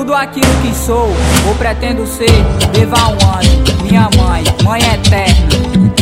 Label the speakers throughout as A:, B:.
A: tudo aquilo que sou ou pretendo ser. Levar um anjo, minha mãe, mãe eterna.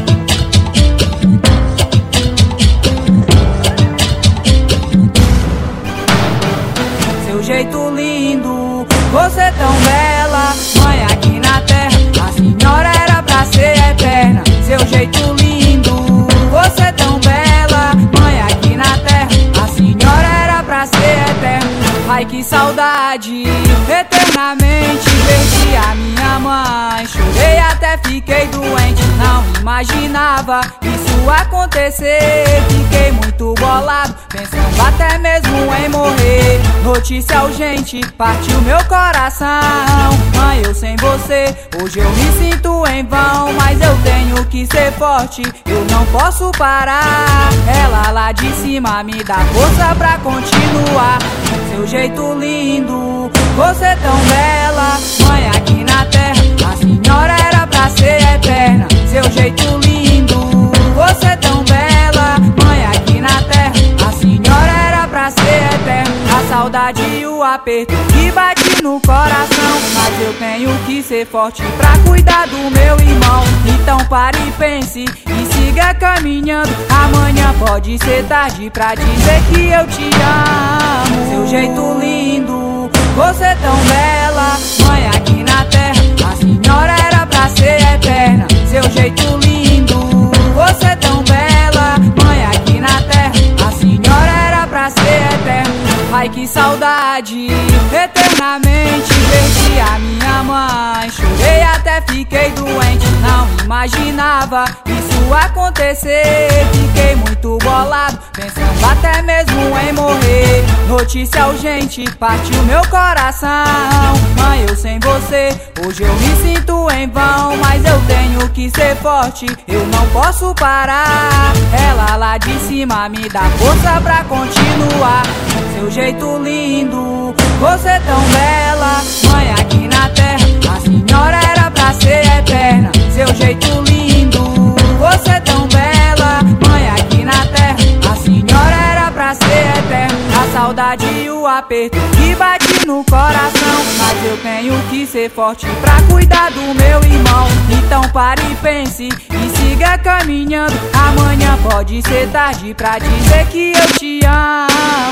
A: Seu jeito lindo, você tão bela, mãe aqui na terra, a senhora era pra ser eterna. Seu jeito lindo, você tão bela, mãe aqui na terra, a senhora era pra ser eterna. Ai que saudade, eternamente perdi a minha mãe. Chorei até fiquei doente, não imaginava isso acontecer. Fiquei muito bolado, pensando até mesmo em morrer. Notícia urgente, partiu meu coração. Mãe, eu sem você, hoje eu me sinto em vão. Mas eu tenho que ser forte, eu não posso parar. Ela lá de cima me dá força pra continuar. Seu jeito lindo, você tão bela, mãe aqui na terra, a senhora era pra ser eterna. Seu jeito lindo, você tão bela, mãe aqui na terra, a senhora era pra ser eterna. A saudade e o aperto que bate no coração, mas eu tenho que ser forte pra cuidar do meu irmão. Então pare e pense e siga caminhando. Amanhã pode ser tarde pra dizer que eu te amo. Seu jeito lindo, você tão bela, mãe aqui na terra, a senhora era pra ser eterna. Seu jeito lindo, você tão bela, mãe aqui na terra, a senhora era pra ser eterna. Ai que saudade, eternamente perdi a minha mãe. Chorei até fiquei doente, não imaginava isso acontecer. Fiquei muito bolado, pensando até mesmo em morrer. Notícia urgente, partiu meu coração. Mãe, eu sem você, hoje eu me sinto em vão. Mas eu tenho que ser forte, eu não posso parar. Ela lá de cima me dá força pra continuar. Seu jeito lindo, você tão bela, mãe aqui na terra, a senhora era pra ser eterna. Seu jeito lindo, você tão bela, mãe aqui na terra, a senhora era pra ser eterna. A saudade e o aperto que bate no coração, mas eu tenho que ser forte pra cuidar do meu irmão. Então pare e pense e siga caminhando. Amanhã pode ser tarde pra dizer que eu te amo.